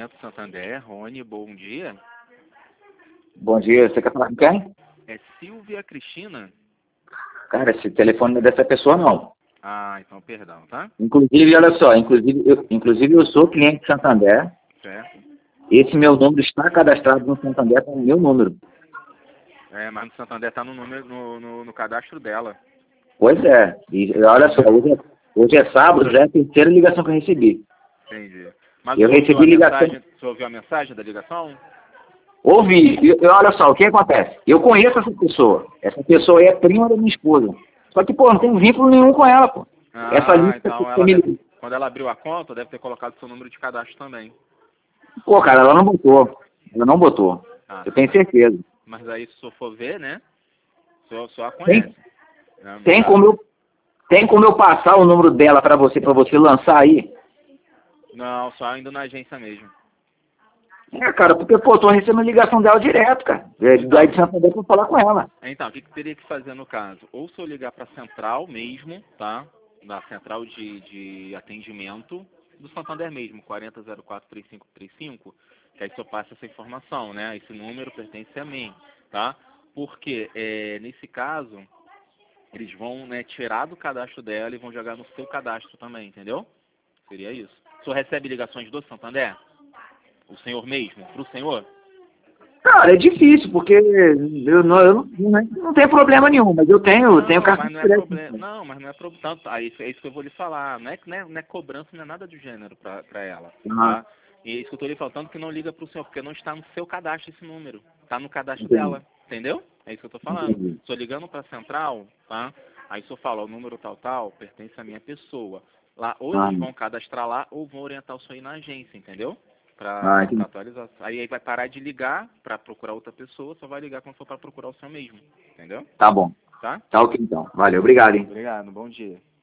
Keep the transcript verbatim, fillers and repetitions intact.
Atendimento Santander, Rony, bom dia. Bom dia, você quer falar com quem? É Silvia Cristina? Cara, esse telefone não é dessa pessoa, não. Ah, então perdão, tá? Inclusive, olha só, inclusive eu, inclusive eu sou cliente de Santander. Certo. Esse meu número está cadastrado no Santander com o meu número. É, mas no Santander tá no, número, no, no, no cadastro dela. Pois é. E olha só, hoje é, hoje é sábado, já é a terceira ligação que eu recebi. Entendi. Mas Eu você ouviu a recebi ligação... mensagem, você ouviu a mensagem da ligação? Ouvi. E, e olha só, o que acontece? Eu conheço essa pessoa. Essa pessoa aí é prima da minha esposa. Só que, pô, não tem vínculo nenhum com ela, pô. Essa Ah, lista que então você ela me deve, ligou. quando ela abriu a conta, deve ter colocado seu número de cadastro também. Pô, cara, ela não botou. Ela não botou. Ah, Eu tenho mas, certeza. mas aí se eu for ver, né? Só, só a Tem, conhece. Né? tem, Já, como eu, tem como eu passar o número dela pra você, pra você lançar aí? não, só indo na agência mesmo. É, cara, porque, pô, tô recebendo ligação dela direto, cara. É, daí Então, de Santander pra falar com ela. então, o que, que teria que fazer no caso? Ou se eu ligar para a central mesmo, tá? Na central de, de atendimento do Santander mesmo, quarenta zero quatro trinta e cinco trinta e cinco, que aí só passa essa informação, né? Esse número pertence a mim, tá? Porque, é, nesse caso, eles vão, né, tirar do cadastro dela e vão jogar no seu cadastro também, entendeu? Seria isso. O senhor recebe ligações do Santander? O senhor mesmo? Pro senhor? Cara, é difícil, porque eu não, eu não, não, não tenho problema nenhum, mas eu tenho, tenho Não, cartão mas de não é crédito. problema. Não, mas não é problema. Tanto, aí é isso que eu vou lhe falar. Não é, não é, não é cobrança, não é nada do gênero pra, pra ela. Ah, Tá? E é isso que eu tô lhe falando, que não liga pro senhor, porque não está no seu cadastro esse número. Tá no cadastro entendi, dela. Entendeu? É isso que eu tô falando. entendi. Estou ligando pra central, tá? Aí o senhor fala, o número tal, tal, pertence à minha pessoa. Lá, ou Ah, eles vão cadastrar lá, ou vão orientar o senhor aí na agência, entendeu? ah, Pra, pra entendi. atualizar. Aí, aí vai parar de ligar pra procurar outra pessoa, só vai ligar quando for pra procurar o senhor mesmo. Entendeu? Tá bom. Tá? Tá ok, então. Valeu, obrigado, hein. Obrigado, bom dia.